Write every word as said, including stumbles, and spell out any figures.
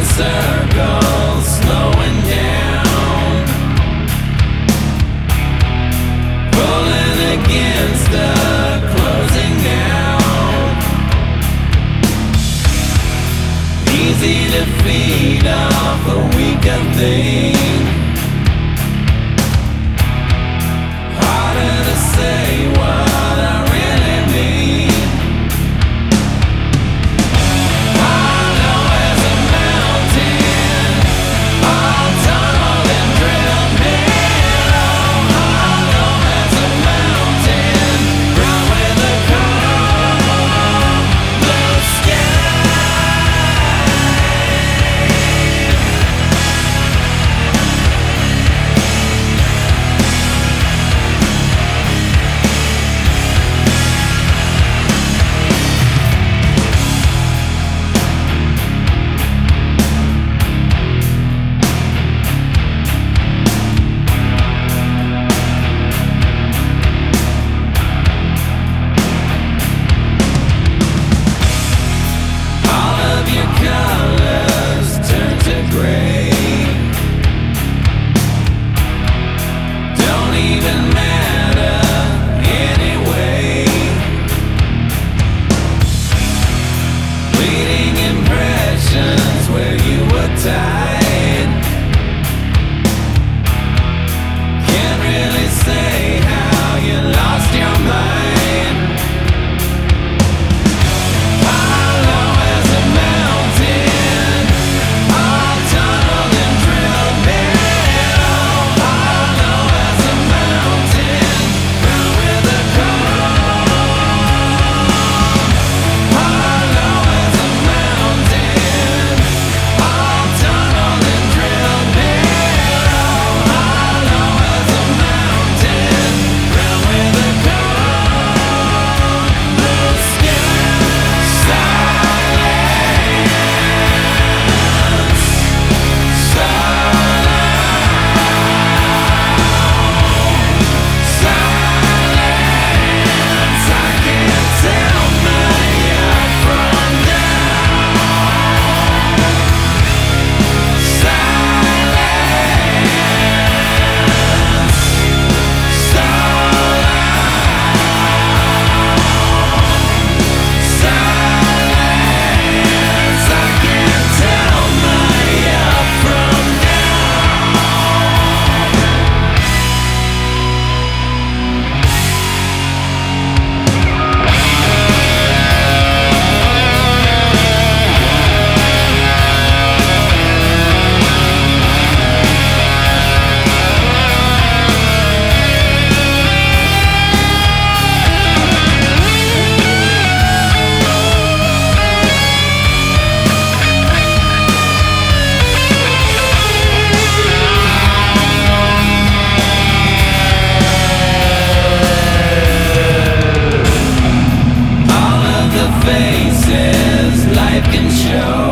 circles slowing down, pulling against the closing out. Easy to feed off a weaker thing, harder to say what I really mean. Can't really say how you lost your mind. Hollow as a mountain, all tunneled and drilled narrow. Hollow as a mountain, crowned with a crown. Hollow as a mountain, all tunneled and drilled narrow. Hollow as a mountain, crowned with a crown. Blue sky, silence, silence, silence. I can't tell my up from down. Silence, silence, I can't tell my up from all of the faces life can show.